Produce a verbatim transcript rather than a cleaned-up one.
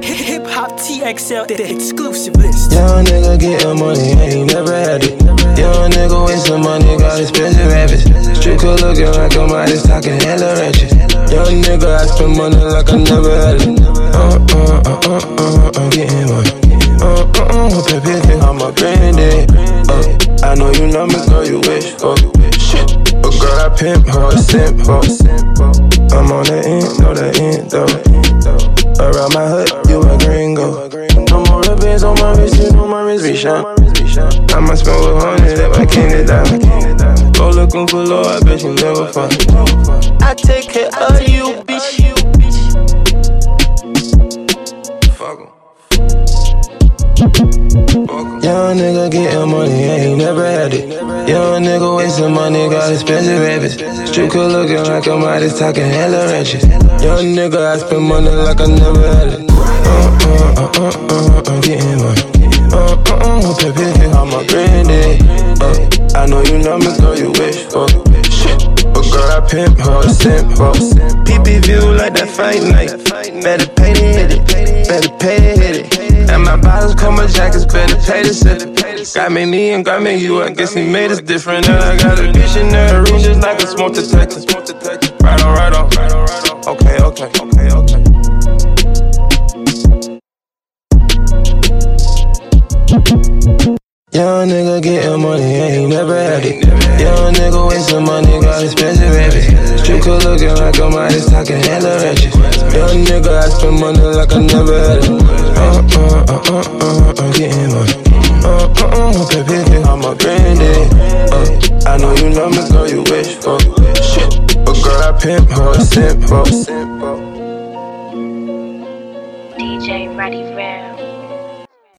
Hip Hop T X L, the exclusive list. Young nigga getting money, ain't never had it. Young nigga wasting money, got expensive habits. Street cool looking like I'm out, talking hella ratchet. Young nigga, I spend money like I never had it. Uh uh uh uh uh, I'm getting money. Uh uh uh, whoop it, bitch, I'm a granddad. Uh, I know you love me, girl, you wish for. Shit, but girl, I pimp her, simp her. I'm on the end, know the end though. Around my hood, you a gringo. No more ribbons on my wrist, you know my wrist be shine. I'ma spend with hundred if I can't die. Go looking for low, I bet you never fall. I take care of you, bitch. Fuck em. Young nigga getting money, ain't never had it. Young nigga wasting money, got expensive habits. Street cool looking like I'm out, talking hella ratchet. Young nigga, I spend money like I never had it. Uh uh uh uh uh, I'm getting money. Uh uh uh, whoop it, bitch, I'm a granddad. Uh, I know you love me, girl, you wish for. Shit, but girl, I pimp her, simp her. P P view like that fight night. Better pay to hit it, better pay to hit it. And my bottles come with jackets, better pay to sip it. Got me me and got me you, I guess he made us different. And I got a bitch in the room just like a smoke detector. Right on, right on, right on, right on. Okay, okay, okay, okay. Young nigga getting money, ain't never had it. Young nigga wasting money, got expensive habits. Street cool looking like I'm out, talking hella ratchet. Young nigga, I spend money like I never had it. Uh uh uh uh uh, I'm getting money. Uh uh uh, whoop it, bitch, I'm a granddad. Uh, I know you love me, girl, you wish for. Shit, but girl, I pimp her, simp her. D J Ready Round.